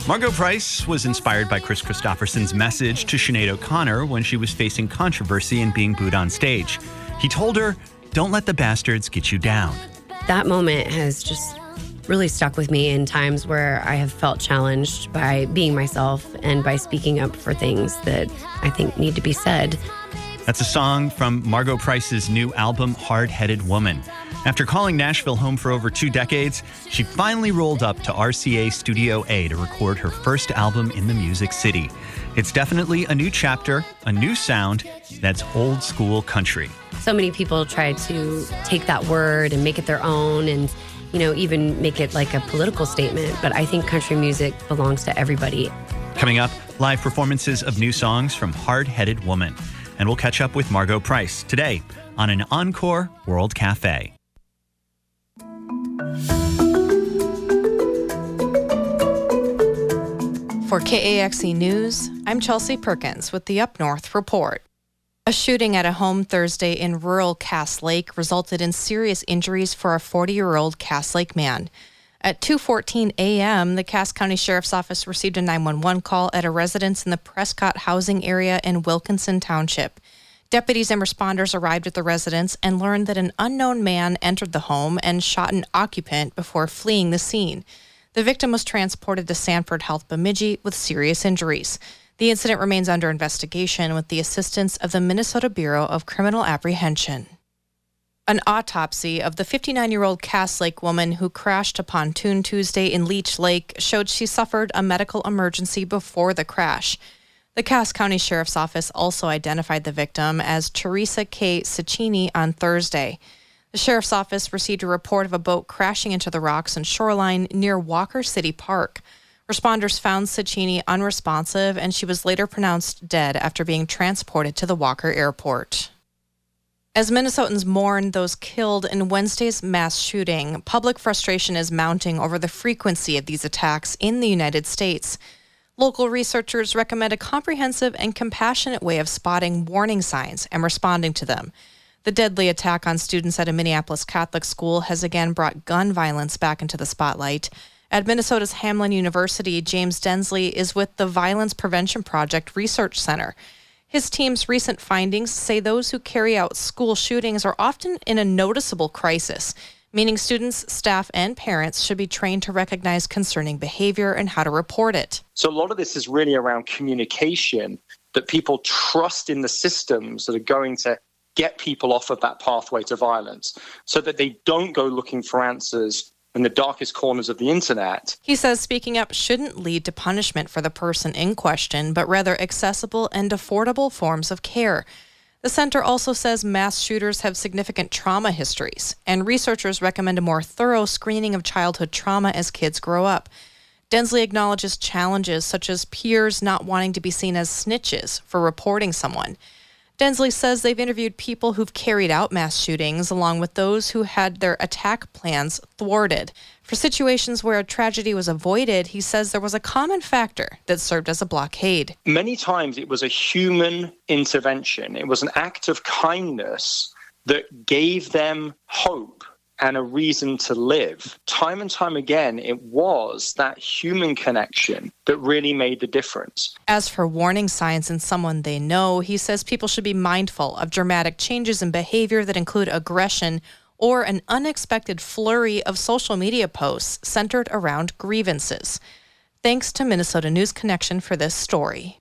Margo Price was inspired by Chris Christopherson's message to Sinead O'Connor when she was facing controversy and being booed on stage. He told her, "Don't let the bastards get you down." That moment has just really stuck with me in times where I have felt challenged by being myself and by speaking up for things that I think need to be said. That's a song from Margo Price's new album, Hard-Headed Woman. After calling Nashville home for over 2 decades, she finally rolled up to RCA Studio A to record her first album in the Music City. It's definitely a new chapter, a new sound that's old school country. So many people try to take that word and make it their own and, even make it like a political statement. But I think country music belongs to everybody. Coming up, live performances of new songs from Hard-Headed Woman. And we'll catch up with Margo Price today on an Encore World Cafe. For KAXE News, I'm Chelsea Perkins with the Up North Report. A shooting at a home Thursday in rural Cass Lake resulted in serious injuries for a 40-year-old Cass Lake man. At 2:14 a.m., the Cass County Sheriff's Office received a 911 call at a residence in the Prescott housing area in Wilkinson Township. Deputies and responders arrived at the residence and learned that an unknown man entered the home and shot an occupant before fleeing the scene. The victim was transported to Sanford Health Bemidji with serious injuries. The incident remains under investigation with the assistance of the Minnesota Bureau of Criminal Apprehension. An autopsy of the 59-year-old Cass Lake woman who crashed a pontoon Tuesday in Leech Lake showed she suffered a medical emergency before the crash. The Cass County Sheriff's Office also identified the victim as Teresa K. Ciccini on Thursday. The Sheriff's Office received a report of a boat crashing into the rocks and shoreline near Walker City Park. Responders found Ciccini unresponsive, and she was later pronounced dead after being transported to the Walker Airport. As Minnesotans mourn those killed in Wednesday's mass shooting, public frustration is mounting over the frequency of these attacks in the United States. Local researchers recommend a comprehensive and compassionate way of spotting warning signs and responding to them. The deadly attack on students at a Minneapolis Catholic school has again brought gun violence back into the spotlight. At Minnesota's Hamline University, James Densley is with the Violence Prevention Project Research Center. His team's recent findings say those who carry out school shootings are often in a noticeable crisis, meaning students, staff, and parents should be trained to recognize concerning behavior and how to report it. So a lot of this is really around communication, that people trust in the systems that are going to get people off of that pathway to violence so that they don't go looking for answers in the darkest corners of the internet. He says speaking up shouldn't lead to punishment for the person in question, but rather accessible and affordable forms of care. The center also says mass shooters have significant trauma histories, and researchers recommend a more thorough screening of childhood trauma as kids grow up. Densley acknowledges challenges such as peers not wanting to be seen as snitches for reporting someone. Densley says they've interviewed people who've carried out mass shootings along with those who had their attack plans thwarted. For situations where a tragedy was avoided, he says there was a common factor that served as a blockade. Many times it was a human intervention. It was an act of kindness that gave them hope and a reason to live. Time and time again, it was that human connection that really made the difference. As for warning signs in someone they know, he says people should be mindful of dramatic changes in behavior that include aggression or an unexpected flurry of social media posts centered around grievances. Thanks to Minnesota News Connection for this story.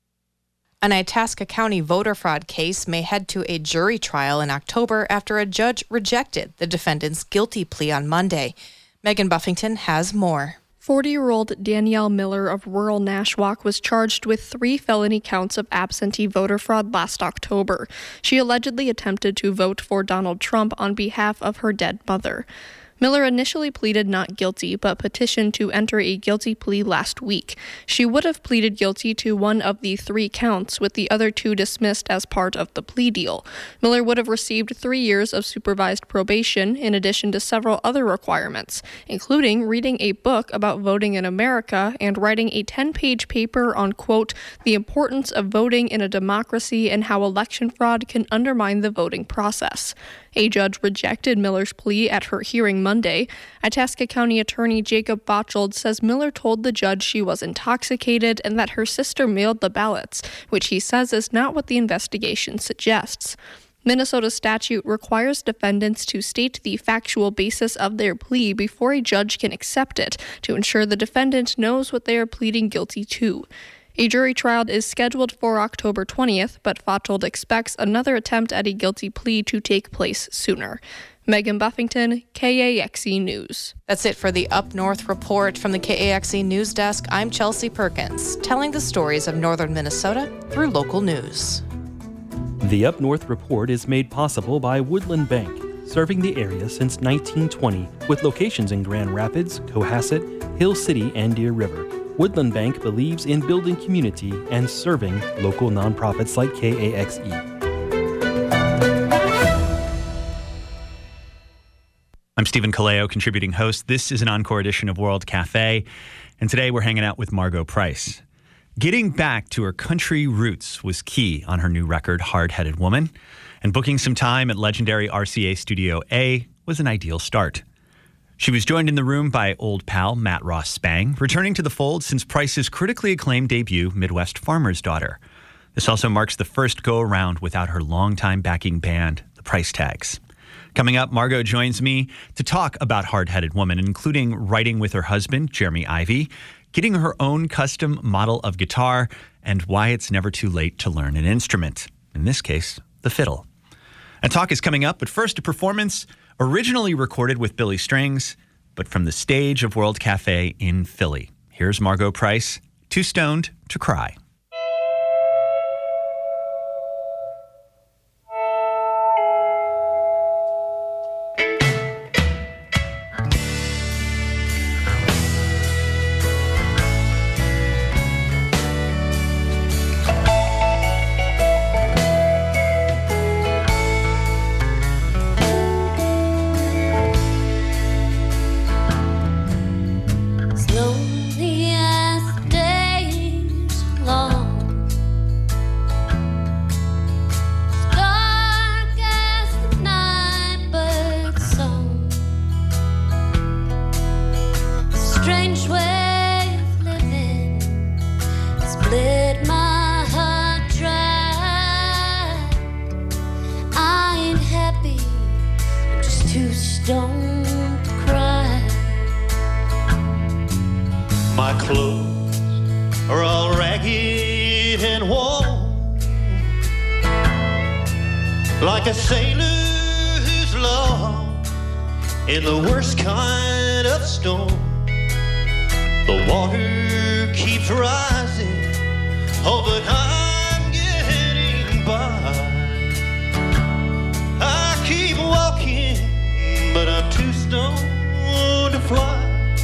An Itasca County voter fraud case may head to a jury trial in October after a judge rejected the defendant's guilty plea on Monday. Megan Buffington has more. 40-year-old Danielle Miller of rural Nashwauk was charged with 3 felony counts of absentee voter fraud last October. She allegedly attempted to vote for Donald Trump on behalf of her dead mother. Miller initially pleaded not guilty, but petitioned to enter a guilty plea last week. She would have pleaded guilty to one of the 3 counts, with the other 2 dismissed as part of the plea deal. Miller would have received 3 years of supervised probation, in addition to several other requirements, including reading a book about voting in America and writing a 10-page paper on, quote, the importance of voting in a democracy and how election fraud can undermine the voting process. A judge rejected Miller's plea at her hearing Monday. Itasca County Attorney Jacob Botchold says Miller told the judge she was intoxicated and that her sister mailed the ballots, which he says is not what the investigation suggests. Minnesota statute requires defendants to state the factual basis of their plea before a judge can accept it to ensure the defendant knows what they are pleading guilty to. A jury trial is scheduled for October 20th, but Botchold expects another attempt at a guilty plea to take place sooner. Megan Buffington, KAXE News. That's it for the Up North Report from the KAXE News Desk. I'm Chelsea Perkins, telling the stories of northern Minnesota through local news. The Up North Report is made possible by Woodland Bank, serving the area since 1920 with locations in Grand Rapids, Cohasset, Hill City, and Deer River. Woodland Bank believes in building community and serving local nonprofits like KAXE. I'm Stephen Kaleo, contributing host. This is an encore edition of World Cafe, and today we're hanging out with Margo Price. Getting back to her country roots was key on her new record, Hard-Headed Woman, and booking some time at legendary RCA Studio A was an ideal start. She was joined in the room by old pal Matt Ross Spang, returning to the fold since Price's critically acclaimed debut, Midwest Farmer's Daughter. This also marks the first go-around without her longtime backing band, the Price Tags. Coming up, Margo joins me to talk about Hard-Headed Woman, including writing with her husband, Jeremy Ivy, getting her own custom model of guitar, and why it's never too late to learn an instrument, in this case, the fiddle. A talk is coming up, but first a performance originally recorded with Billy Strings, but from the stage of World Cafe in Philly. Here's Margo Price, Too Stoned to Cry. My clothes are all ragged and worn, like a sailor who's lost in the worst kind of storm. The water keeps rising, oh, but I'm getting by. I keep walking, but I'm too stoned to fly.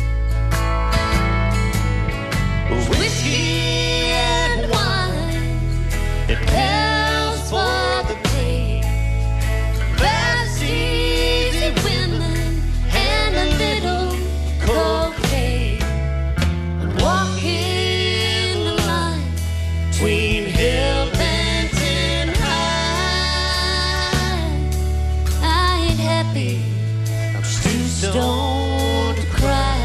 Whiskey and wine, it pays for the pain. Fast, easy women and a little cocaine. I'm walking the line between hell and high. I ain't happy, I'm just too stoned to cry.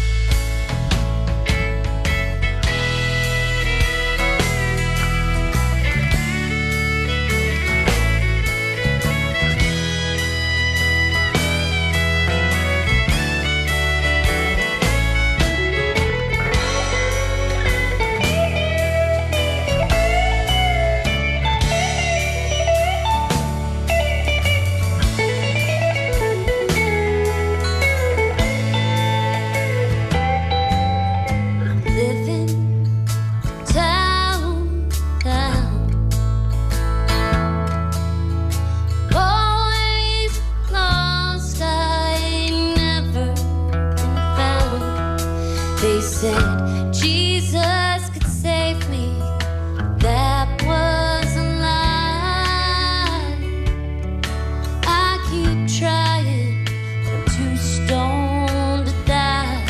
They said Jesus could save me. That was a lie. I keep trying, but I'm too stoned to die.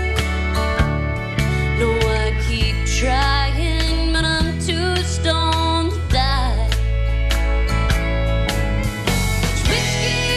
No, I keep trying, but I'm too stoned to die. It's whiskey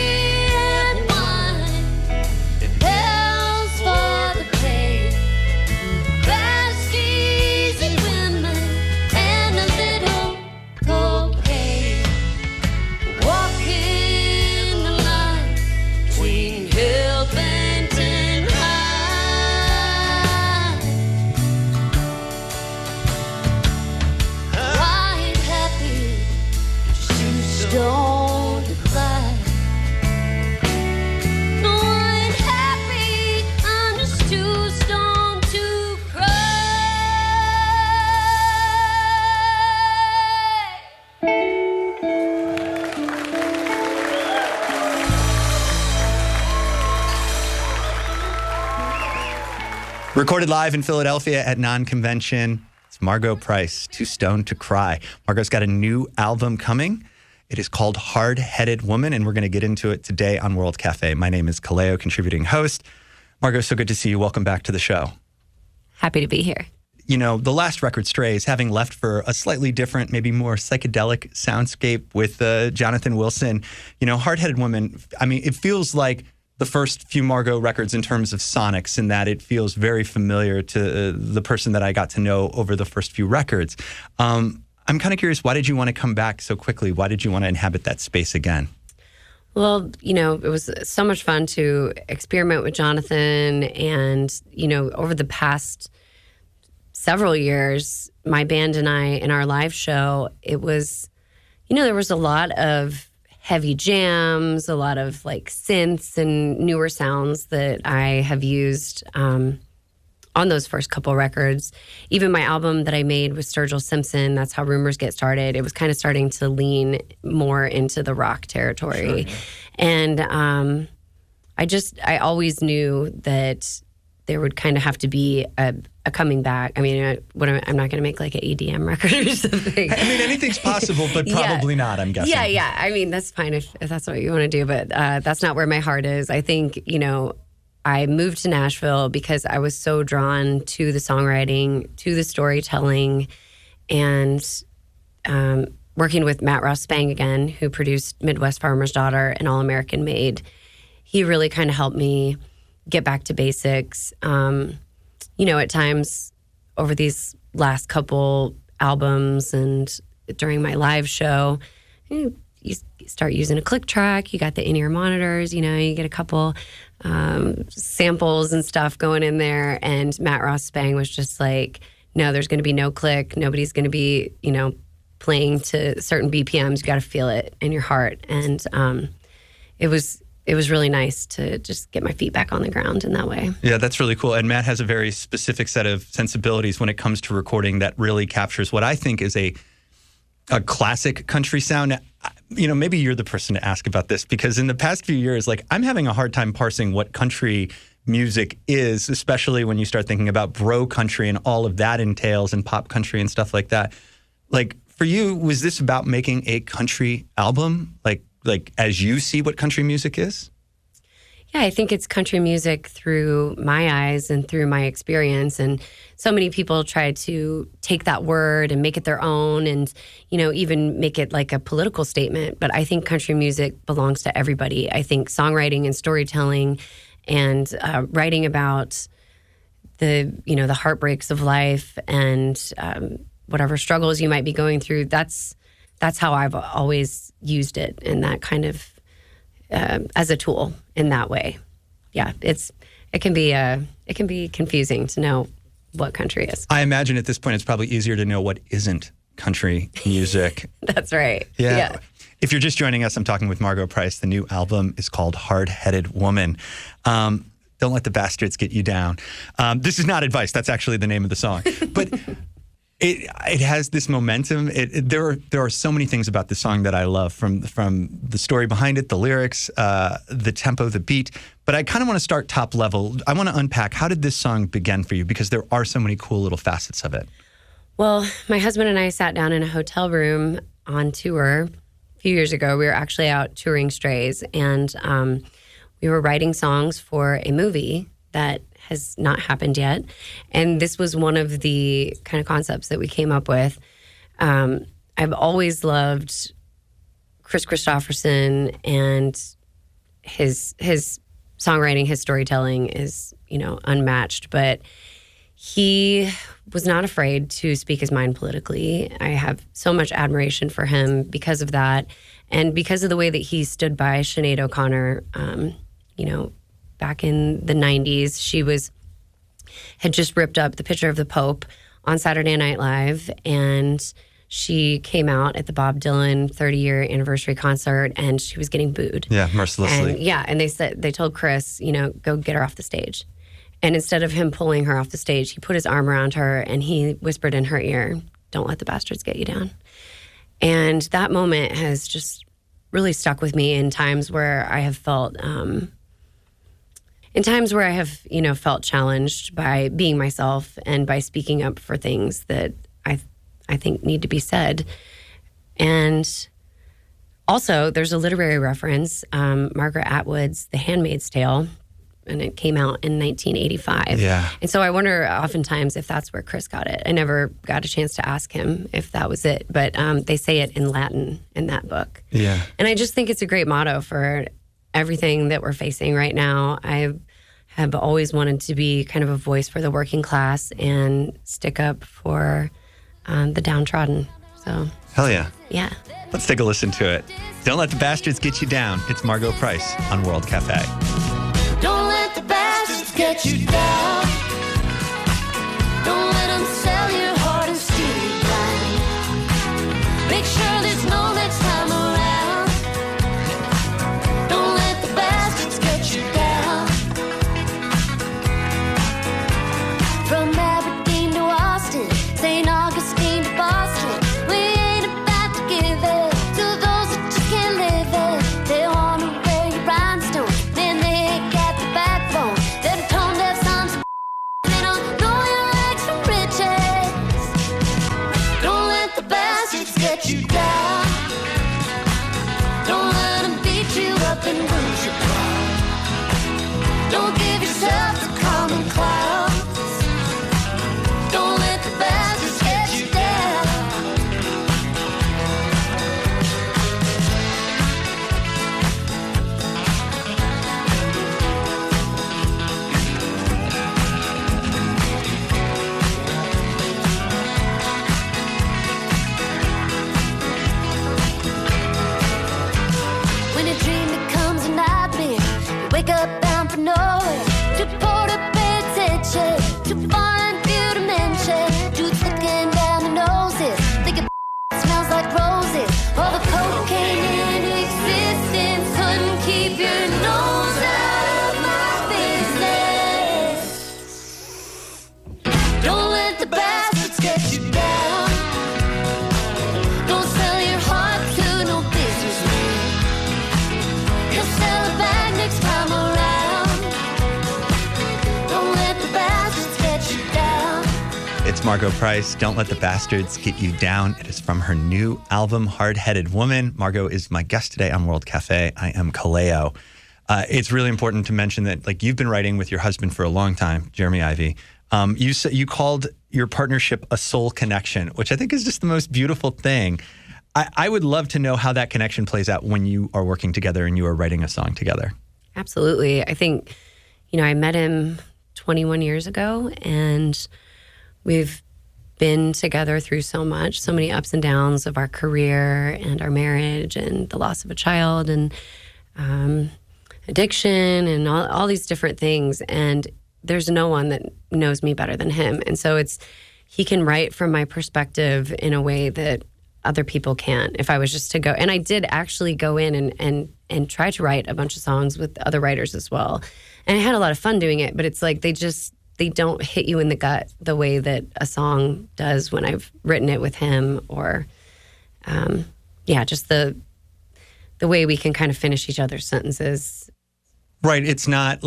Recorded live in Philadelphia at Non-Convention, it's Margo Price, Too Stoned to Cry. Margo's got a new album coming. It is called Hard Headed Woman, and we're going to get into it today on World Cafe. My name is Kaleo, contributing host. Margo, so good to see you. Welcome back to the show. Happy to be here. You know, the last record, Strays, having left for a slightly different, maybe more psychedelic soundscape with Jonathan Wilson, you know, Hard Headed Woman, I mean, it feels like the first few Margo records in terms of sonics, in that it feels very familiar to the person that I got to know over the first few records. I'm kind of curious, why did you want to come back so quickly? Why did you want to inhabit that space again? Well, you know, it was so much fun to experiment with Jonathan. And, you know, over the past several years, my band and I, in our live show, it was, you know, there was a lot of heavy jams, a lot of like synths and newer sounds that I have used on those first couple records. Even my album that I made with Sturgill Simpson, that's how Rumors Get Started. It was kind of starting to lean more into the rock territory. Sure. And I always knew that there would kind of have to be a coming back. I mean, I'm not going to make like an EDM record or something. I mean, anything's possible, but probably not, I'm guessing. Yeah. I mean, that's fine if that's what you want to do, but that's not where my heart is. I think, you know, I moved to Nashville because I was so drawn to the songwriting, to the storytelling, and working with Matt Ross Spang again, who produced Midwest Farmer's Daughter and All American Made. He really kind of helped me get back to basics. You know, at times over these last couple albums and during my live show, you start using a click track, you got the in-ear monitors, you know, you get a couple samples and stuff going in there. And Matt Ross Spang was just like, no, there's going to be no click. Nobody's going to be, you know, playing to certain BPMs. You got to feel it in your heart. And it was really nice to just get my feet back on the ground in that way. Yeah, that's really cool. And Matt has a very specific set of sensibilities when it comes to recording that really captures what I think is a classic country sound. You know, maybe you're the person to ask about this, because in the past few years, like, I'm having a hard time parsing what country music is, especially when you start thinking about bro country and all of that entails, and pop country and stuff like that. Like, for you, was this about making a country album? Like as you see what country music is? Yeah, I think it's country music through my eyes and through my experience. And so many people try to take that word and make it their own and, you know, even make it like a political statement. But I think country music belongs to everybody. I think songwriting and storytelling and writing about the heartbreaks of life and whatever struggles you might be going through, that's how I've always used it, in that kind of as a tool in that way. Yeah, it can be confusing to know what country is. I imagine at this point it's probably easier to know what isn't country music. That's right. Yeah. If you're just joining us, I'm talking with Margo Price. The new album is called Hard Headed Woman. Don't let the bastards get you down. This is not advice. That's actually the name of the song. But It has this momentum. There are so many things about this song that I love, from the story behind it, the lyrics, the tempo, the beat. But I kind of want to start top level. I want to unpack, how did this song begin for you? Because there are so many cool little facets of it. Well, my husband and I sat down in a hotel room on tour a few years ago. We were actually out touring Strays, and we were writing songs for a movie that has not happened yet. And this was one of the kind of concepts that we came up with. I've always loved Chris Christopherson, and his songwriting, his storytelling is, you know, unmatched. But he was not afraid to speak his mind politically. I have so much admiration for him because of that, and because of the way that he stood by Sinead O'Connor. You know, back in the 90s, she had just ripped up the picture of the Pope on Saturday Night Live, and she came out at the Bob Dylan 30-year anniversary concert, and she was getting booed. Yeah, mercilessly. And they told Chris, you know, go get her off the stage. And instead of him pulling her off the stage, he put his arm around her and he whispered in her ear, "Don't let the bastards get you down." And that moment has just really stuck with me in times where I have felt in times where I have, felt challenged by being myself and by speaking up for things that I think need to be said. And also, there's a literary reference, Margaret Atwood's The Handmaid's Tale, and it came out in 1985. Yeah. And so I wonder oftentimes if that's where Chris got it. I never got a chance to ask him if that was it, but they say it in Latin in that book. Yeah. And I just think it's a great motto for everything that we're facing right now. I have always wanted to be kind of a voice for the working class and stick up for the downtrodden. So, Hell yeah. yeah. Let's take a listen to it. Don't Let the Bastards Get You Down. It's Margot Price on World Cafe. Don't let the bastards get you down. Don't let them sell your heart and steal you blind. Make sure there's no next time around. Don't let the bastards get you down. From Aberdeen to Austin, St. Augustine to Boston, we ain't about to give it to those that just can't live it. They want to wear your rhinestones, man, they ain't got the backbone. They're tone deaf sons of they don't know your legs from riches. Don't let the bastards get you down. Don't let them beat you up and lose your pride. Don't give yourself to common clouds. Don't let the bastards get you down. When a dream becomes a nightmare, you wake up bound for nowhere. To port of attention, to foreign view dimension. Dudes looking down their noses, thinking smells like roses. All the cocaine in existence couldn't keep your nose out of my business. Don't let the bastards get you down. Don't sell your heart to no businessman. He'll sell it back next time around. Don't let the bastards get you down. It's Margot Price. Don't Let the Bastards Get You Down. It is from her new album, Hard-Headed Woman. Margot is my guest today on World Cafe. I am Kaleo. It's really important to mention that, like, you've been writing with your husband for a long time, Jeremy Ivey. You called your partnership a soul connection, which I think is just the most beautiful thing. I would love to know how that connection plays out when you are working together and you are writing a song together. Absolutely. I think, I met him 21 years ago, and we've been together through so much, so many ups and downs of our career and our marriage and the loss of a child and addiction and all these different things. And there's no one that knows me better than him. And so he can write from my perspective in a way that other people can't. If I was just to go, and I did actually go in and try to write a bunch of songs with other writers as well. And I had a lot of fun doing it, but it's like they don't hit you in the gut the way that a song does when I've written it with him, or just the way we can kind of finish each other's sentences. Right. It's not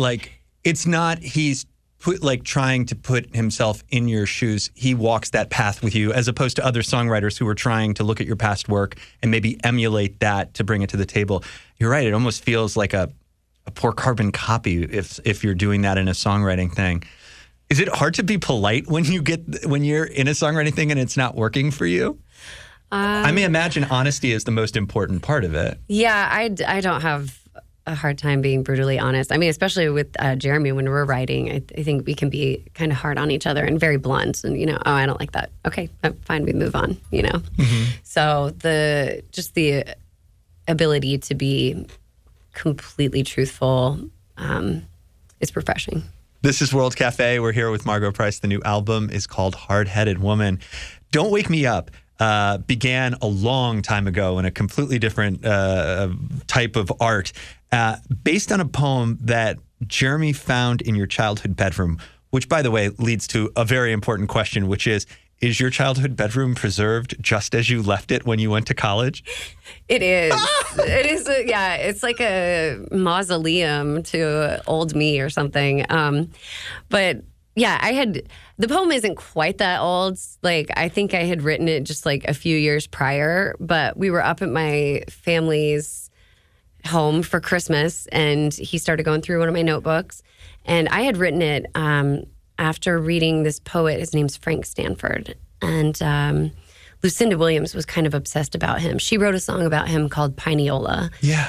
he's trying to put himself in your shoes. He walks that path with you, as opposed to other songwriters who are trying to look at your past work and maybe emulate that to bring it to the table. You're right. It almost feels like a poor carbon copy if you're doing that in a songwriting thing. Is it hard to be polite when you're in a songwriting thing and it's not working for you? I may imagine honesty is the most important part of it. Yeah, I don't have a hard time being brutally honest. I mean, especially with Jeremy, when we're writing, I think we can be kind of hard on each other and very blunt. And I don't like that. Okay, fine, we move on. Mm-hmm. So the ability to be completely truthful is refreshing. This is World Cafe. We're here with Margot Price. The new album is called Hard-Headed Woman. Don't Wake Me Up began a long time ago in a completely different type of art, based on a poem that Jeremy found in your childhood bedroom, which, by the way, leads to a very important question, which is is your childhood bedroom preserved just as you left it when you went to college? It is. It is. It's like a mausoleum to old me or something. But yeah, the poem isn't quite that old. Like, I think I had written it just like a few years prior, but we were up at my family's home for Christmas, and he started going through one of my notebooks, and I had written it after reading this poet. His name's Frank Stanford, and Lucinda Williams was kind of obsessed about him. She wrote a song about him called Pineola. Yeah.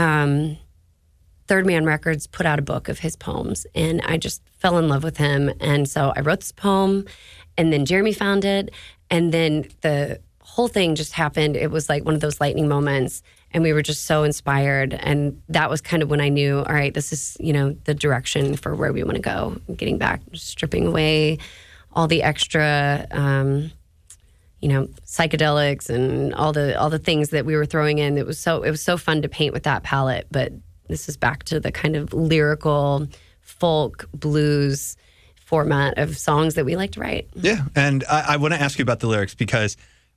Third Man Records put out a book of his poems, and I just fell in love with him. And so I wrote this poem, and then Jeremy found it, and then the whole thing just happened. It was like one of those lightning moments, and we were just so inspired. And that was kind of when I knew, all right, this is, the direction for where we want to go. Getting back, stripping away all the extra, psychedelics and all the things that we were throwing in. It was so fun to paint with that palette. But this is back to the kind of lyrical folk blues format of songs that we like to write. Yeah, and I want to ask you about the lyrics because,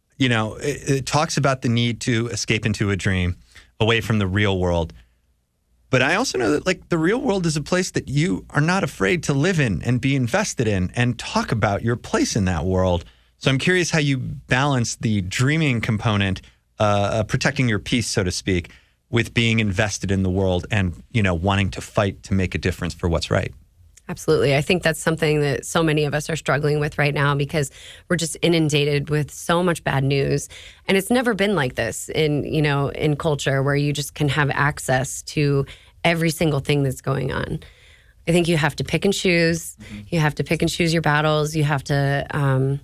it talks about the need to escape into a dream away from the real world. But I also know that, like, the real world is a place that you are not afraid to live in and be invested in and talk about your place in that world. So I'm curious how you balance the dreaming component, protecting your peace, so to speak, with being invested in the world and, wanting to fight to make a difference for what's right. Absolutely. I think that's something that so many of us are struggling with right now because we're just inundated with so much bad news. And it's never been like this in culture where you just can have access to every single thing that's going on. I think you have to pick and choose. You have to pick and choose your battles. You have to,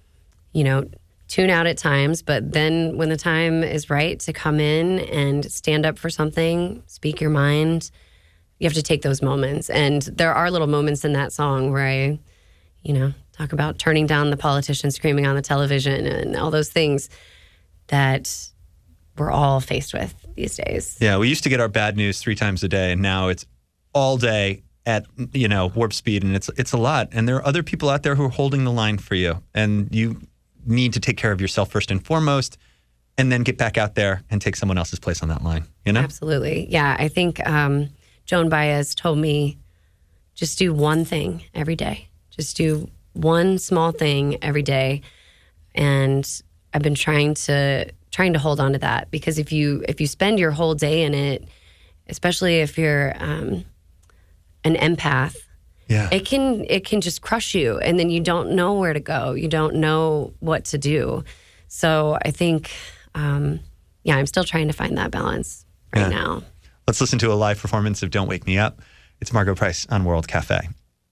tune out at times. But then when the time is right to come in and stand up for something, speak your mind, you have to take those moments. And there are little moments in that song where I, talk about turning down the politician screaming on the television and all those things that we're all faced with these days. Yeah, we used to get our bad news 3 times a day, and now it's all day at, warp speed, and it's a lot. And there are other people out there who are holding the line for you, and you need to take care of yourself first and foremost, and then get back out there and take someone else's place on that line, Absolutely. Yeah, I think Joan Baez told me, just do one thing every day. Just do one small thing every day. And I've been trying to hold on to that, because if you spend your whole day in it, especially if you're an empath, yeah, it can just crush you, and then you don't know where to go. You don't know what to do. So I think, I'm still trying to find that balance right now. Let's listen to a live performance of Don't Wake Me Up. It's Margo Price on World Cafe.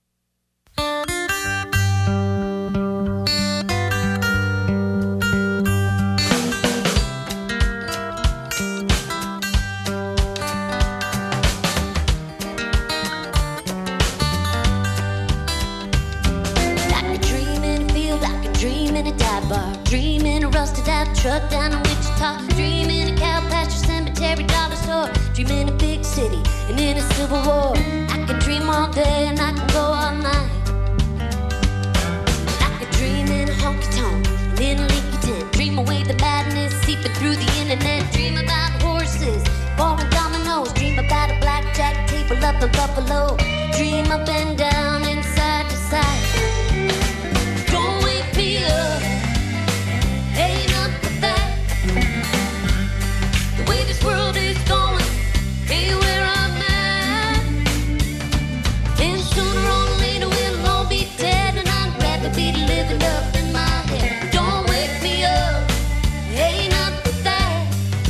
Truck down in Wichita, dream in a cow pasture, cemetery, dollar store, dream in a big city and in a civil war. I can dream all day and I can go all night. I can dream in a honky tonk and in a leaky tent, dream away the madness seeping through the internet, dream about horses, ballin' dominoes, dream about a blackjack table up in Buffalo, dream up and down and side to side. Don't wake me up. This world is going, hey, where I'm at. And sooner or later we'll all be dead, and I'd rather be living up in my head. Don't wake me up, ain't up with that.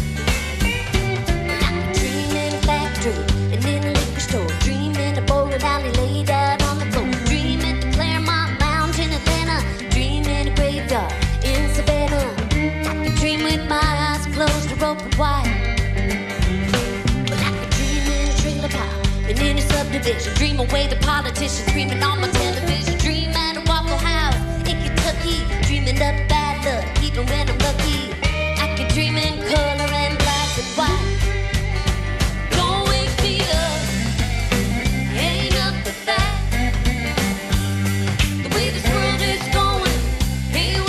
I can dream in a factory and in a liquor store, dream in a bowling alley laid out on the floor, dream at the Claremont Lounge in Atlanta, dream in a graveyard in Savannah. I can dream with my eyes closed or open wide. And in a subdivision, dream away the politicians screaming on my television, dream at a Waffle House in Kentucky, dreaming up bad luck even when I'm lucky. I can dream in color and black and white. Don't wake me up, ain't up with that. The way this world is going, hey,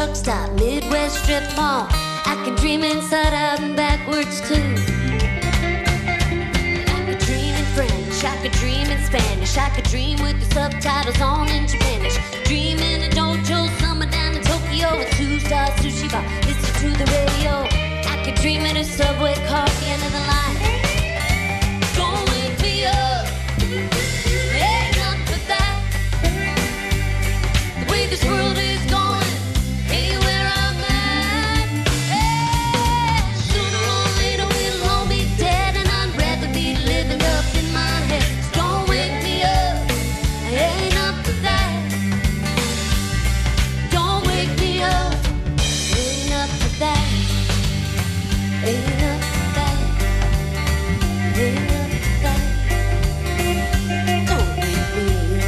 truck stop, Midwest strip mall. I can dream inside out and backwards too. I could dream in French, I could dream in Spanish, I could dream with the subtitles on in Spanish. Dream in a dojo, summer down in Tokyo, a two-star sushi bar, listen to the radio. I could dream in a subway car at the end of the line. Don't wake me up, ain't nothing but that. The way this world is going, ain't where I'm at. Hey, sooner or later we'll all be dead, and I'd rather be living up in my head. So don't wake me up, ain't up for that. Don't wake me up, ain't up for that. Ain't up for that. Ain't up for that. Don't wake me up.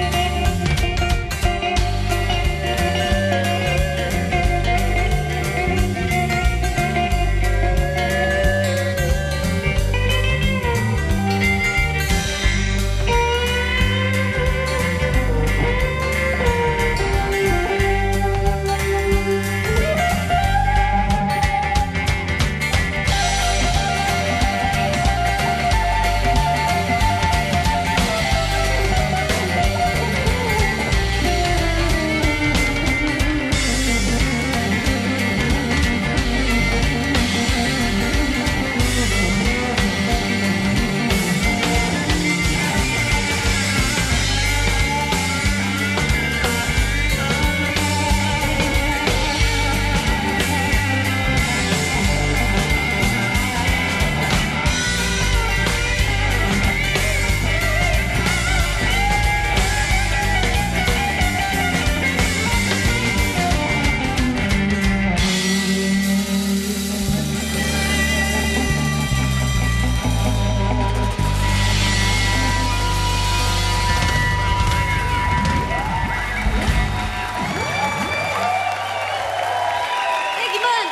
Thank you much.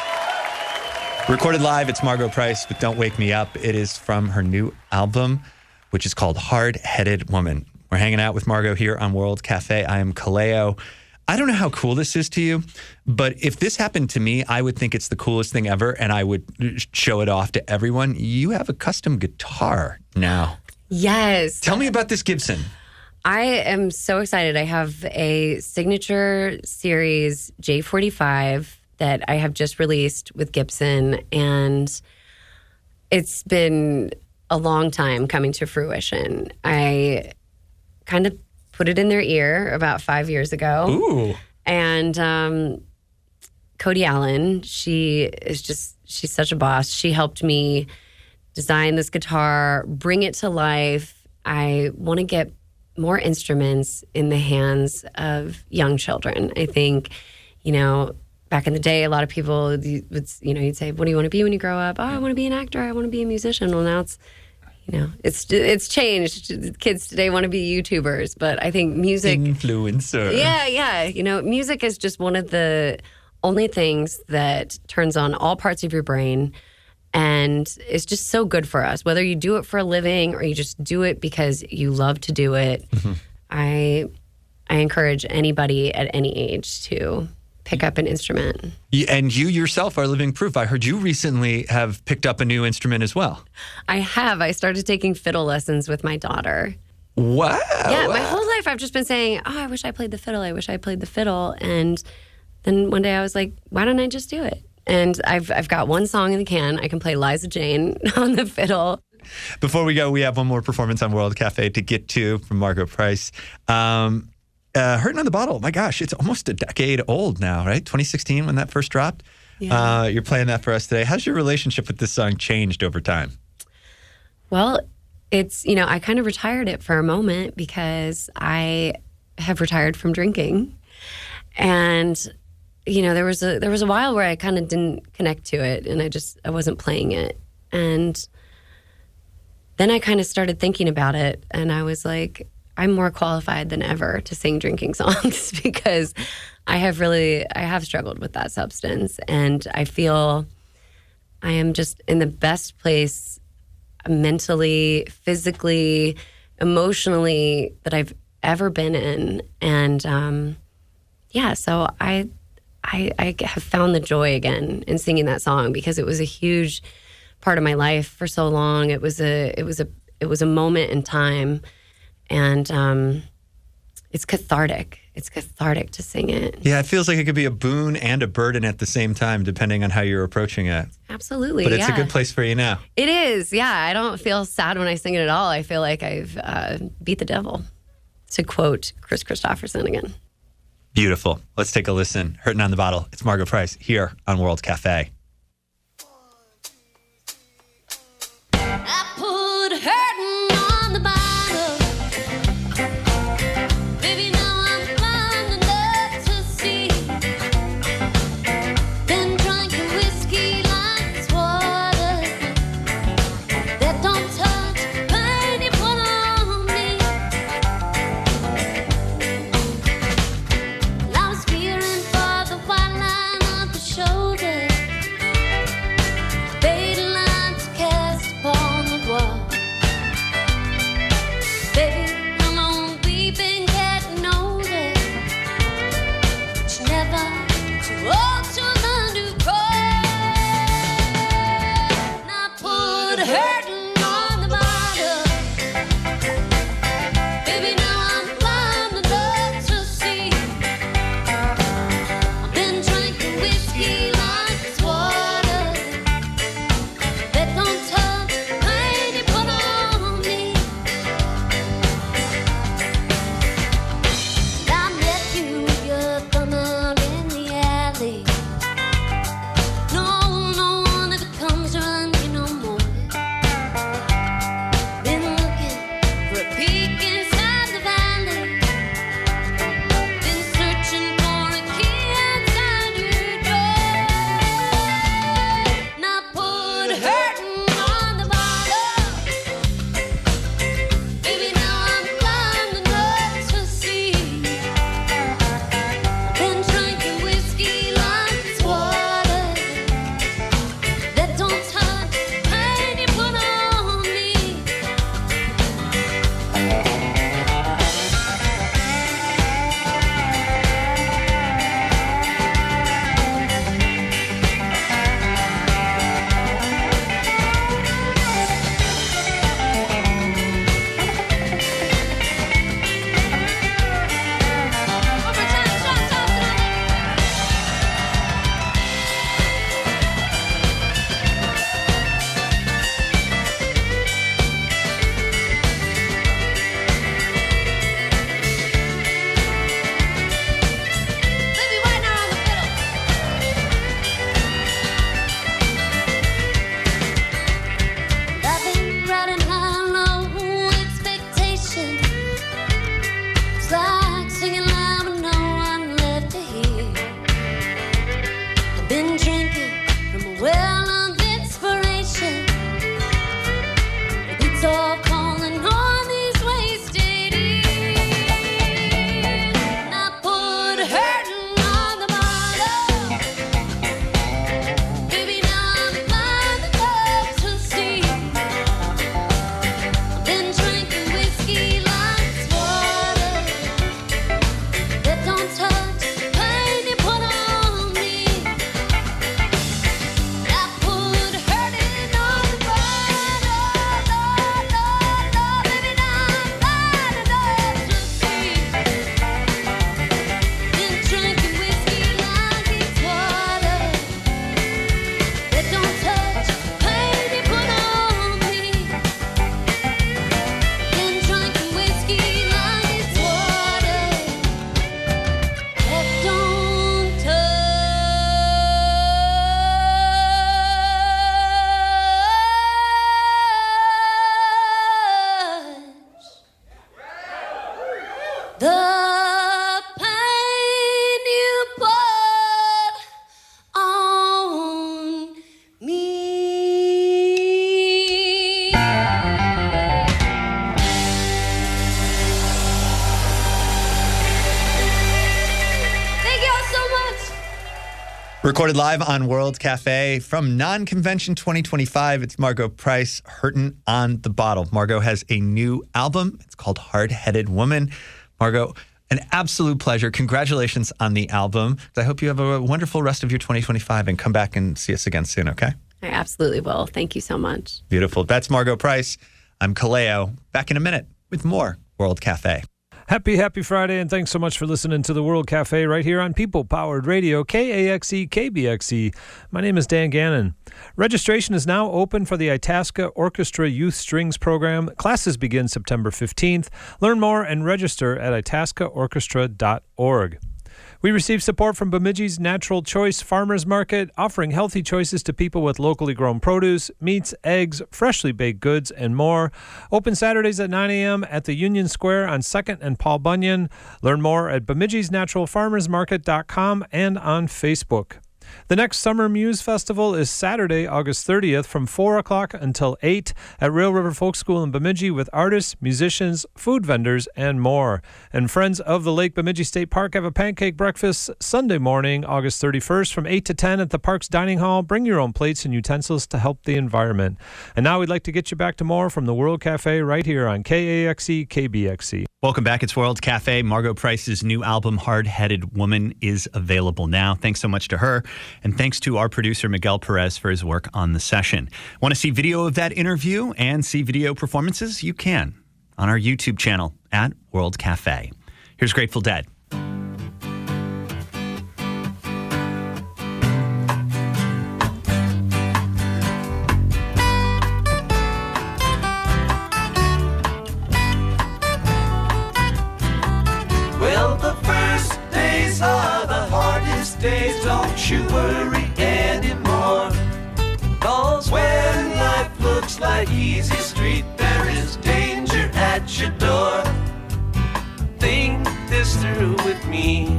Recorded live, it's Margo Price with Don't Wake Me Up. It is from her new album, which is called Hard Headed Woman. We're hanging out with Margo here on World Cafe. I am Kaleo. I don't know how cool this is to you, but if this happened to me, I would think it's the coolest thing ever, and I would show it off to everyone. You have a custom guitar now. Yes. Tell me about this Gibson. I am so excited. I have a signature series J45 that I have just released with Gibson, and it's been a long time coming to fruition. I kind of put it in their ear about 5 years ago. Ooh. And Cody Allen, she's such a boss. She helped me design this guitar, bring it to life. I want to get more instruments in the hands of young children. I think, back in the day, a lot of people would, you'd say, what do you want to be when you grow up? Oh, I want to be an actor. I want to be a musician. Well, now it's changed. Kids today want to be YouTubers, but I think music... Influencer. Yeah. Music is just one of the only things that turns on all parts of your brain, and it's just so good for us. Whether you do it for a living or you just do it because you love to do it, Mm-hmm. I encourage anybody at any age to pick up an instrument. And you yourself are living proof. I heard you recently have picked up a new instrument as well. I have. I started taking fiddle lessons with my daughter. Wow. Yeah, my whole life I've just been saying, oh, I wish I played the fiddle. I wish I played the fiddle. And then one day I was like, why don't I just do it? And I've got one song in the can. I can play Liza Jane on the fiddle. Before we go, we have one more performance on World Cafe to get to from Margo Price. Hurting on the Bottle. My gosh, it's almost a decade old now, right? 2016 when that first dropped. Yeah. You're playing that for us today. How's your relationship with this song changed over time? Well, it's, I kind of retired it for a moment because I have retired from drinking. And, there was a while where I kind of didn't connect to it, and I wasn't playing it. And then I kind of started thinking about it, and I was like, I'm more qualified than ever to sing drinking songs because I have struggled with that substance, and I feel I am just in the best place mentally, physically, emotionally that I've ever been in. And so I I have found the joy again in singing that song because it was a huge part of my life for so long. It was a moment in time, and it's cathartic. It's cathartic to sing it. Yeah, it feels like it could be a boon and a burden at the same time, depending on how you're approaching it. Absolutely, but it's a good place for you now. It is, yeah. I don't feel sad when I sing it at all. I feel like I've beat the devil, to quote Chris Christopherson again. Beautiful. Let's take a listen. Hurtin' on the Bottle. It's Margo Price here on World Cafe. I put hurtin' on the bottle. Baby, now I'm blind enough to see. Been drinking whiskey like it's water. That don't touch pain you put on me. I was fearing for the white line of the shoulder. Fade lines cast upon the wall. Baby, how long we been getting older? But you're never too old to learn to crawl. And I put hurtin' on the bottle. Baby, now I'm blind enough to see. I've been drinking whiskey like it's water. That don't touch pain you put on me. I met you, your thunder in the alley. No one ever comes around you no more. Been looking for a peek inside the valley. Been searching for a key outside your door. And I put hurtin' on the bottle. Baby, now I'm blind enough to see. Been drinking whiskey like it's water. That don't touch pain you put on me. Baby, right now on the fiddle. I've been riding high, low expectation. It's like singing loud with no one left to hear. I've been drinking from a well of inspiration. It's all calling on these wasted years. And I put hurtin' on the bottle. Baby, now I'm blind enough to see. I've been drinking whiskey like it's water. That don't touch pain you put on me. I put hurtin' on the bottle. Baby, now I'm blind enough to see. Been drinking whiskey like it's water. That don't touch pain you put on me. Been drinking whiskey like it's water. That don't touch. The pain you put on me. Thank you all so much. Recorded live on World Cafe from Non-Convention 2025. It's Margo Price, Hurtin' on the Bottle. Margo has a new album. It's called Hard-Headed Woman. Margo, An absolute pleasure. Congratulations on the album. I hope you have a wonderful rest of your 2025 and come back and see us again soon, okay? I absolutely will. Thank you so much. Beautiful. That's Margo Price. I'm Kaleo. Back in a minute with more World Cafe. Happy Friday, and thanks so much for listening to the World Cafe right here on People Powered Radio, KAXE, KBXE. My name is Dan Gannon. Registration is now open for the Itasca Orchestra Youth Strings Program. Classes begin September 15th. Learn more and register at itascaorchestra.org. We received support from Bemidji's Natural Choice Farmers Market, offering healthy choices to people with locally grown produce, meats, eggs, freshly baked goods, and more. Open Saturdays at 9 a.m. at the Union Square on 2nd and Paul Bunyan. Learn more at Bemidji'sNaturalFarmersMarket.com and on Facebook. The next Summer Muse Festival is Saturday, August 30th from 4 o'clock until 8 at Rail River Folk School in Bemidji with artists, musicians, food vendors, and more. And Friends of the Lake Bemidji State Park have a pancake breakfast Sunday morning, August 31st from 8 to 10 at the park's dining hall. Bring your own plates and utensils to help the environment. And now we'd like to get you back to more from the World Cafe right here on KAXE, KBXE. Welcome back. It's World Cafe. Margo Price's new album, Hard-Headed Woman, is available now. Thanks so much to her. And thanks to our producer, Miguel Perez, for his work on the session. Want to see video of that interview and see video performances? You can on our YouTube channel at World Cafe. Here's Grateful Dead. Days, don't you worry anymore. 'Cause when life looks like easy street, there is danger at your door. Think this through with me.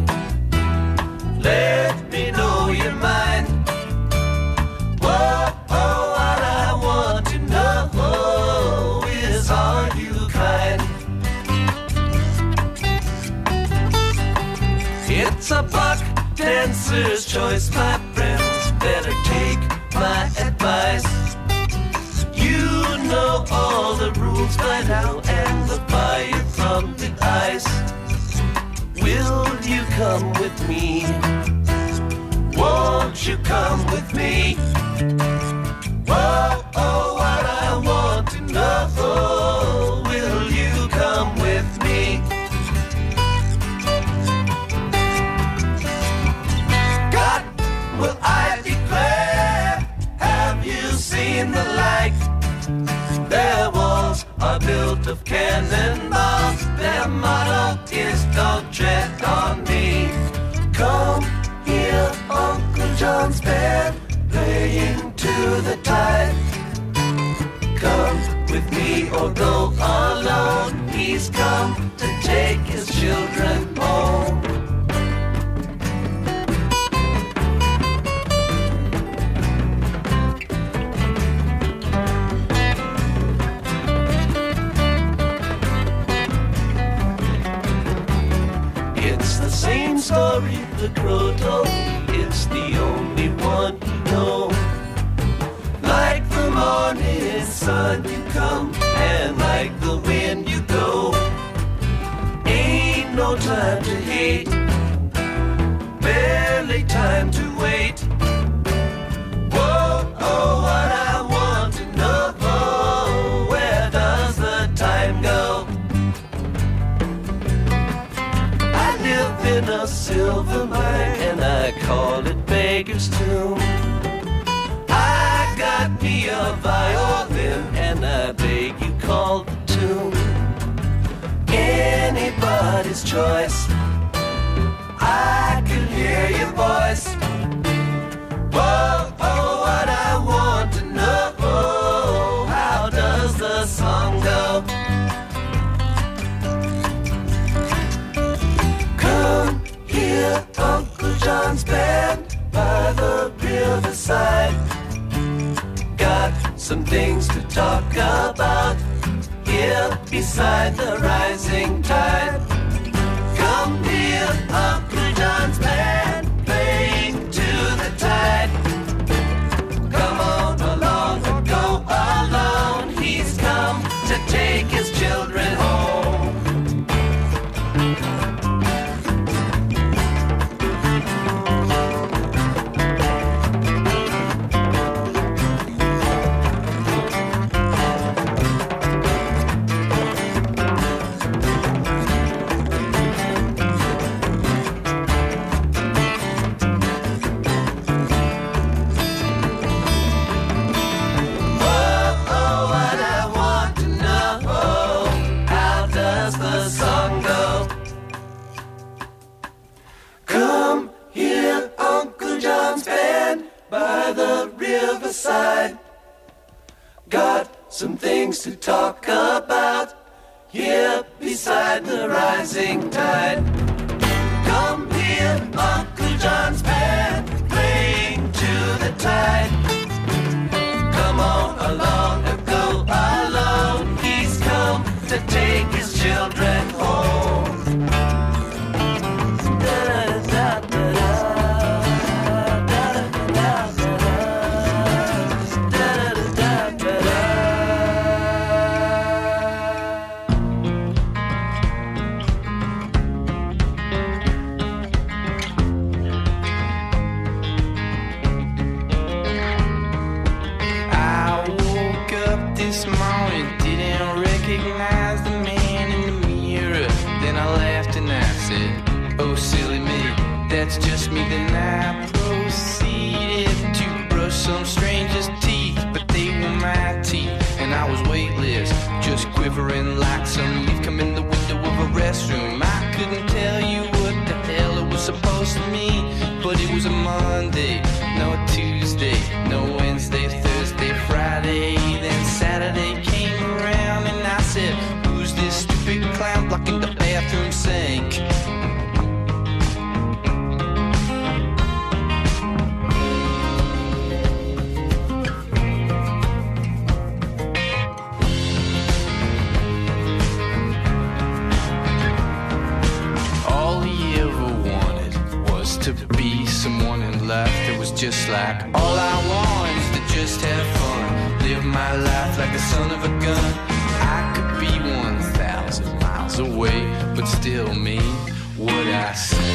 Let me know your mind. Whoa, what I want to know is, are you kind? It's a buck dancer's choice, my friends. Better take my advice. You know all the rules by now, and the fire from the ice. Will you come with me? Won't you come with me? Whoa, what I want to know. Will you come with me? Will I declare, have you seen the like? Their walls are built of cannonballs. Their motto is don't tread on me. Come hear Uncle John's band playing to the tide. Come with me or go alone. He's come to take his children home. Same story the crow told me, it's the only one you know. Like the morning sun you come, and like the wind you go. Ain't no time to hate, barely time to wait. Whoa, what I want to know, where does the time go? In a silver mine, and I call it Beggar's Tomb. I got me a violin, and I beg you call the tune. Anybody's choice, I can hear your voice. Whoa, what I want to know, how does the song go? Hear Uncle John's band by the riverside. Got some things to talk about here beside the rising tide. Come hear Uncle John's band playing to the tide. Come on along or go alone. He's come to take his children home. got some things to talk about here beside the rising tide. Come hear Uncle John's band playing to the tide. Come on along and go alone. He's come to take his children home. That's just me. Then I proceeded to brush some stranger's teeth, but they were my teeth, and I was weightless, just quivering like some leaf come in the window of a restroom. I couldn't tell you what the hell it was supposed to mean, but it was a Monday, no Tuesday, no Wednesday, Thursday, Friday. Then Saturday came around, and I said, who's this stupid clown blocking the bathroom sink? To be someone in life that was just like all I want is to just have fun, live my life like the son of a gun. I could be 1,000 miles away, but still mean what I say.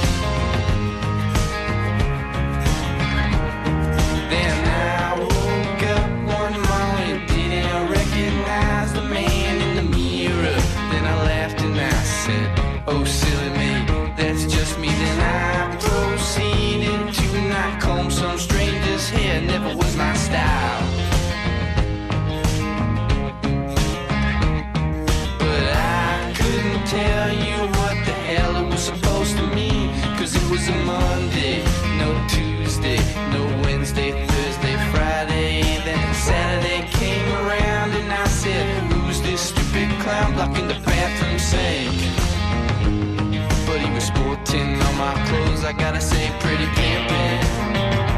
Then I woke up one morning, didn't recognize the man in the mirror. Then I laughed and I said, oh silly me, that's just me. Then I proceeded to not comb some stranger's hair, never was my style. But I couldn't tell you what the hell it was supposed to mean, cause it was a Monday, no Tuesday, no Wednesday, Thursday, Friday. Then Saturday came around and I said, who's this stupid clown blocking the bathroom sink? But he was sporting all my clothes, I gotta say, pretty pimpin'.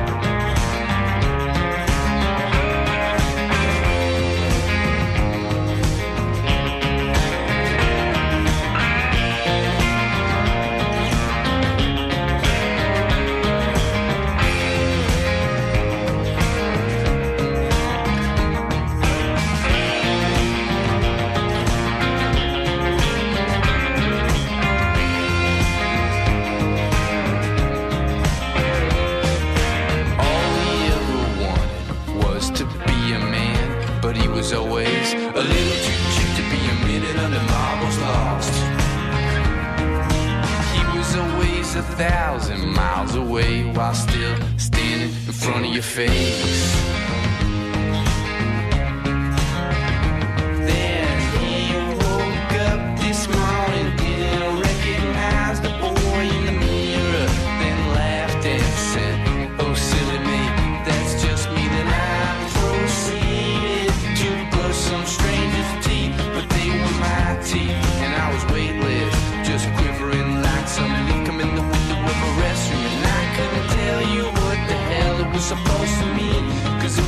Was always a little too cheap to be a minute under marbles lost. He was always 1,000 miles away while still standing in front of your face. Then he woke up this morning, didn't recognize the boy in the mirror, then laughed and said, oh silly me, that's just me. Then I proceeded some stranger's teeth, but they were my teeth, and I was weightless, just quivering like some leaf come in the window of a restroom. And I couldn't tell you what the hell it was supposed to mean, cause it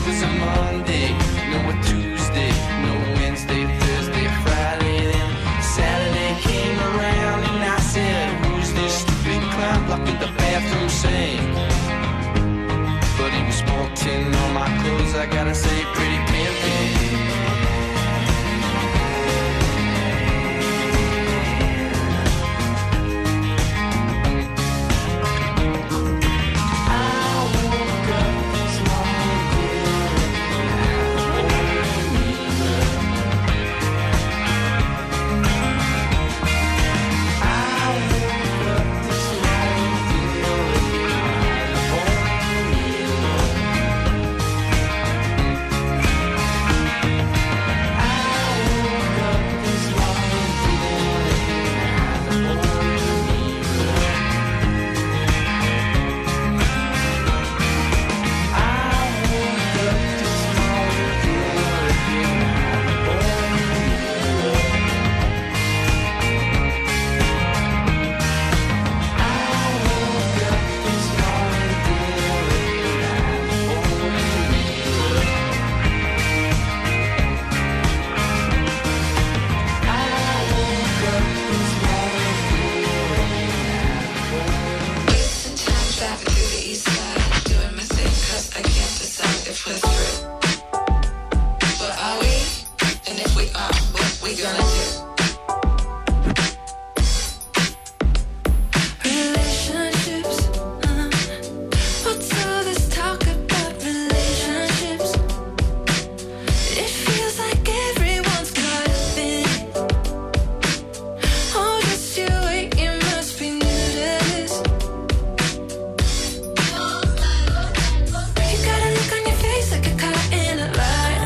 we gonna do? Relationships, what's all this talk about relationships? It feels like everyone's caught up in it. Oh, just you wait, you must be new to this. You got a look on your face like you're caught in a lie.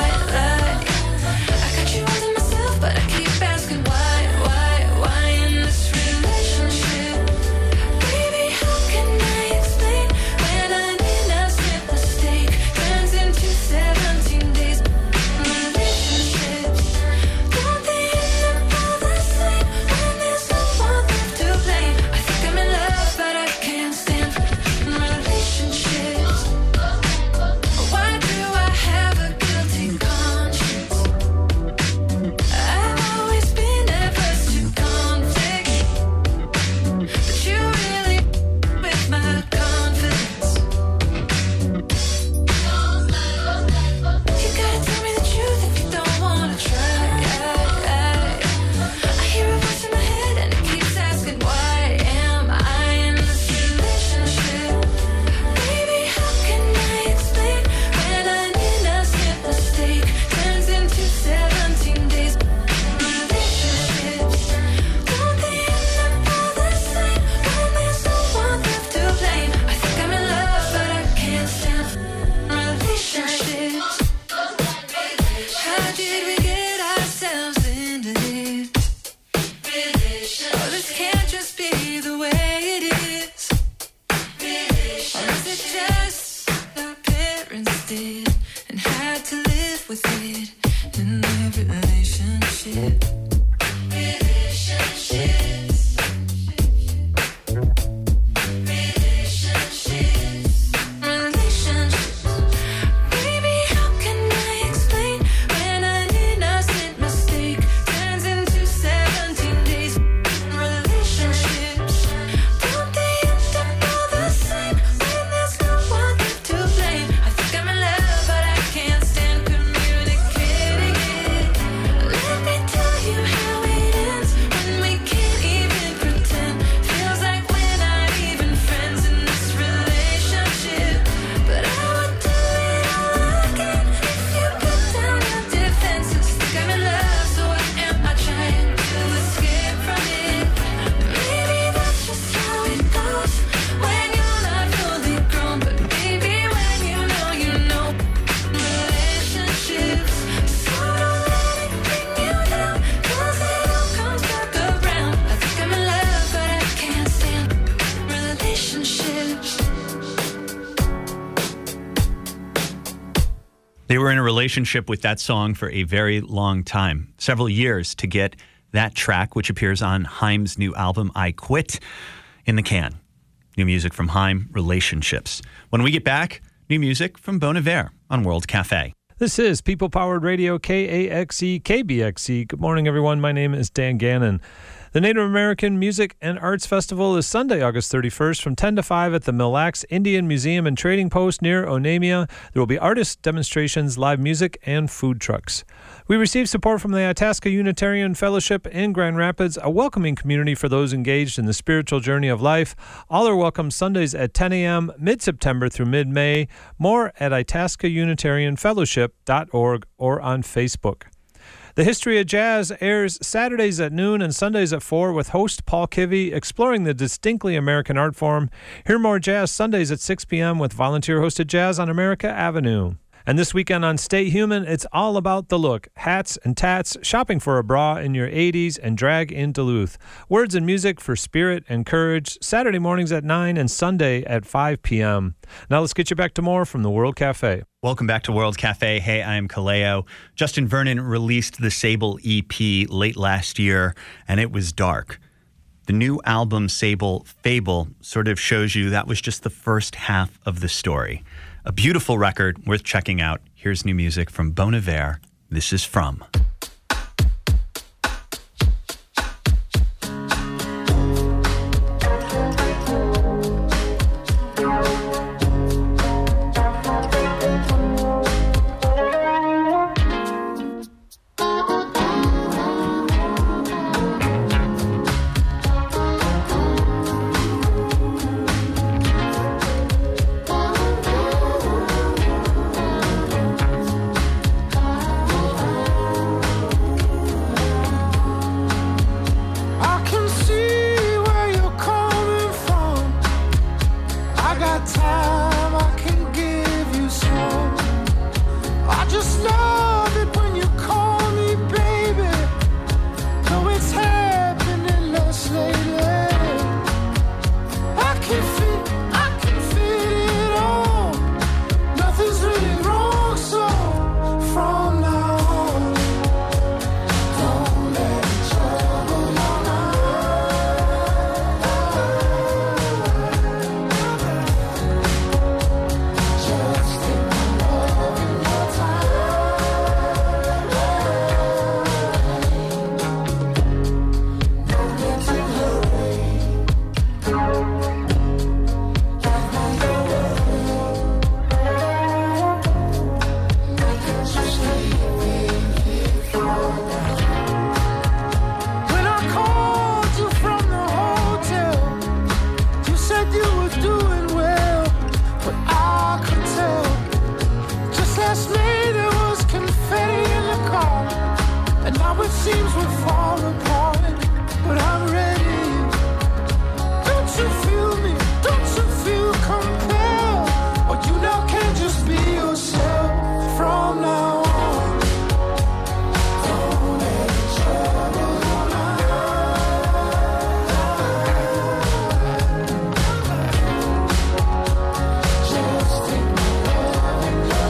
I got you all to myself, but I keep asking why in this relationship? Baby, how can I explain when an innocent mistake turns into 17 days? Relationships, don't they end up all the same when there's no one left to blame? I think I'm in love, but I can't stand relationships. Why do I have a guilty conscience? I've always been averse to conflict, but you really with my confidence. You gotta tell me the truth if you don't wanna try. I hear a voice in my head and it keeps asking, why am I in this relationship? Baby, how can I explain when an innocent mistake turns into 17 days? Relationships, don't they end up all the same when there's no one left to blame? I think I'm in love, but I can't stand relationships. How did we get ourselves into this? Oh, this can't just be the way it is. Or is it just our parents did and had to live with it in their relationship? Relationships. Baby, how can I explain when an innocent mistake turns into 17 days? Relationships, don't they end up all the same when there's no one left to blame? I think I'm in love, but I can't stand communicating it. Let me tell you how it ends when we can't even pretend. Feels like we're not even friends in this relationship. But I would do it all again if you put down your defenses. Think I'm in love, so why am I trying to escape from it? Maybe that's just how it goes when you're not fully grown. But baby, when you know, relationships. So don't let it bring you down, 'cause it all comes back around. I think I'm in love, but I can't stand relationships. They were in a relationship with that song for a very long time, several years to get that track, which appears on Haim's new album, I Quit, in the can. New music from Haim, Relationships. When we get back, new music from Bon Iver on World Cafe. This is People Powered Radio, KAXE, KBXE. Good morning, everyone. My name is Dan Gannon. The Native American Music and Arts Festival is Sunday, August 31st from 10 to 5 at the Mille Lacs Indian Museum and Trading Post near Onamia. There will be artist demonstrations, live music, and food trucks. We received support from the Itasca Unitarian Fellowship in Grand Rapids, a welcoming community for those engaged in the spiritual journey of life. All are welcome Sundays at 10 a.m. mid-September through mid-May. More at itascaunitarianfellowship.org or on Facebook. The History of Jazz airs Saturdays at noon and Sundays at 4 with host Paul Kivy exploring the distinctly American art form. Hear more jazz Sundays at 6 p.m. with volunteer-hosted Jazz on America Avenue. And this weekend on Stay Human, it's all about the look. Hats and tats, shopping for a bra in your 80s, and drag in Duluth. Words and music for spirit and courage. Saturday mornings at 9 and Sunday at 5 p.m. Now let's get you back to more from the World Cafe. Welcome back to World Cafe. Hey, I am Kaleo. Justin Vernon released the Sable EP late last year, and it was dark. The new album, Sable Fable, sort of shows you that was just the first half of the story. A beautiful record worth checking out. Here's new music from Bon Iver. This is From. seems we're falling apart, but I'm ready. Don't you feel me? Don't you feel compelled? Or you now can't just be yourself from now on. Don't let each other just take my hand in your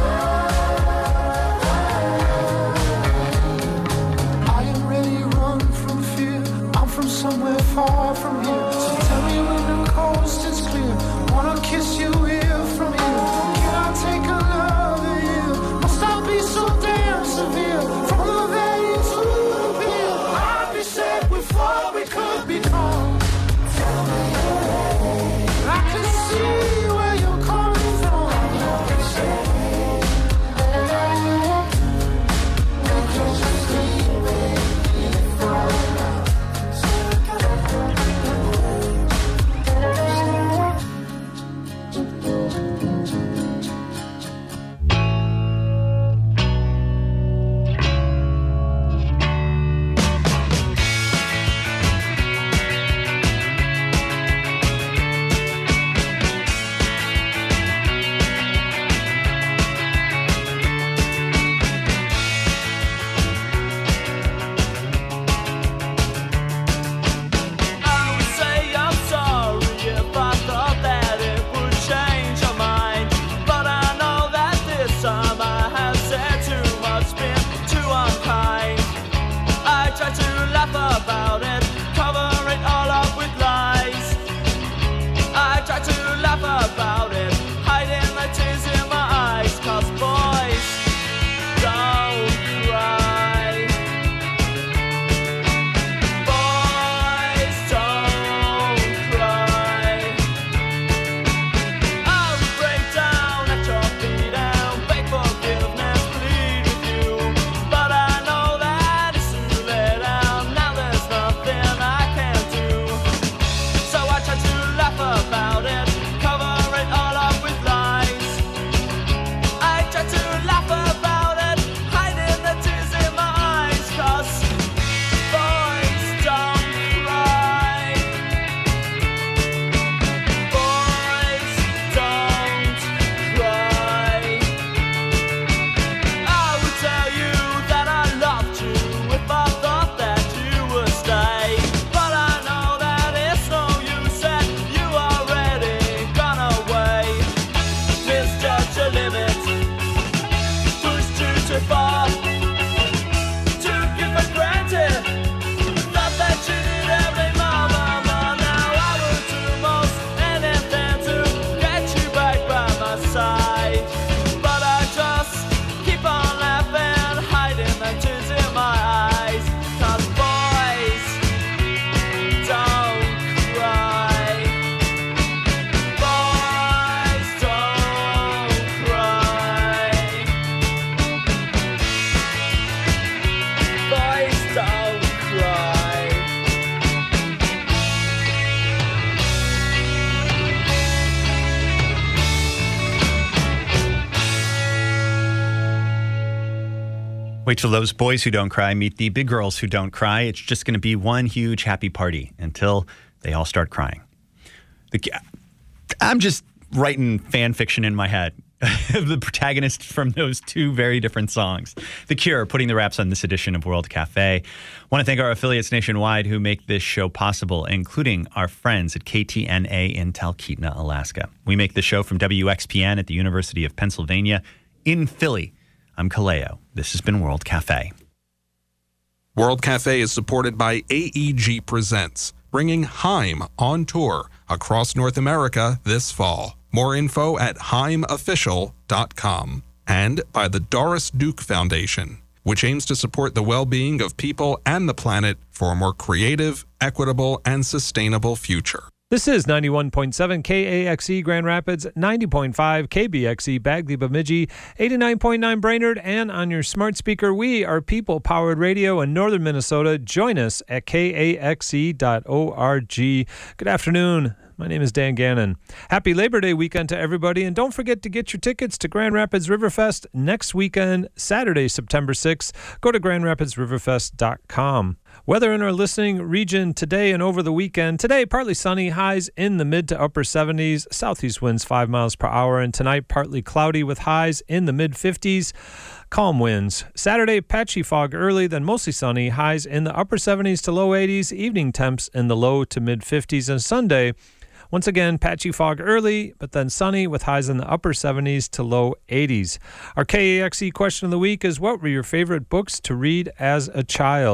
time. I am ready to run from fear. I'm from somewhere far from here. So tell me when the coast is clear. Wanna kiss you here from here. Can I take another year? Must I be so damn severe? From the vein to the pier. I'd be sad before we could become. Tell me you're ready. I can see where you're coming from. We can just leave it for now. I would say I'm sorry if I thought that it would change your mind. But I know that this time I have said too much, been too unkind. I try to laugh about it, cover it all up with lies. I try to laugh about it, hiding the tears in my eyes. 'Cause boys don't cry. Boys don't cry. I would break down at your feet and beg forgiveness, plead with you. But I know that it's too late and now there's nothing I can do. So I try to laugh about it, cover it all up with lies. I try to laugh about it, hiding the tears in my eyes. 'Cause boys don't cry. Boys don't cry. I would tell you that I loved you if I thought that you would stay. But I know that it's no use that you already gone away. Misjudge your limits, pushed you too far, took you for granted, thought that you did every moment. Now I would do most anything to get you back by my side. But I just keep on laughing, hiding the tears in my eyes. 'Cause boys don't cry. Boys don't cry. Boys don't cry. Wait till those boys who don't cry meet the big girls who don't cry. It's just going to be one huge happy party until they all start crying. I'm just writing fan fiction in my head of the protagonists from those two very different songs. The Cure putting the wraps on this edition of World Cafe. Want to thank our affiliates nationwide who make this show possible, including our friends at KTNA in Talkeetna, Alaska. We make the show from WXPN at the University of Pennsylvania in Philly. I'm Kaleo. This has been World Cafe. World Cafe is supported by AEG Presents, bringing Haim on tour across North America this fall. More info at haimofficial.com. And by the Doris Duke Foundation, which aims to support the well-being of people and the planet for a more creative, equitable, and sustainable future. This is 91.7 KAXE Grand Rapids, 90.5 KBXE Bagley Bemidji, 89.9 Brainerd, and on your smart speaker, we are people-powered radio in northern Minnesota. Join us at kaxe.org. Good afternoon. My name is Dan Gannon. Happy Labor Day weekend to everybody, and don't forget to get your tickets to Grand Rapids Riverfest next weekend, Saturday, September 6th. Go to grandrapidsriverfest.com. Weather in our listening region today and over the weekend. Today, partly sunny, highs in the mid to upper 70s, southeast winds 5 miles per hour, and tonight, partly cloudy with highs in the mid 50s. Calm winds. Saturday, patchy fog early, then mostly sunny, highs in the upper 70s to low 80s, evening temps in the low to mid 50s. And Sunday, once again, patchy fog early, but then sunny with highs in the upper 70s to low 80s. Our KAXE question of the week is, what were your favorite books to read as a child?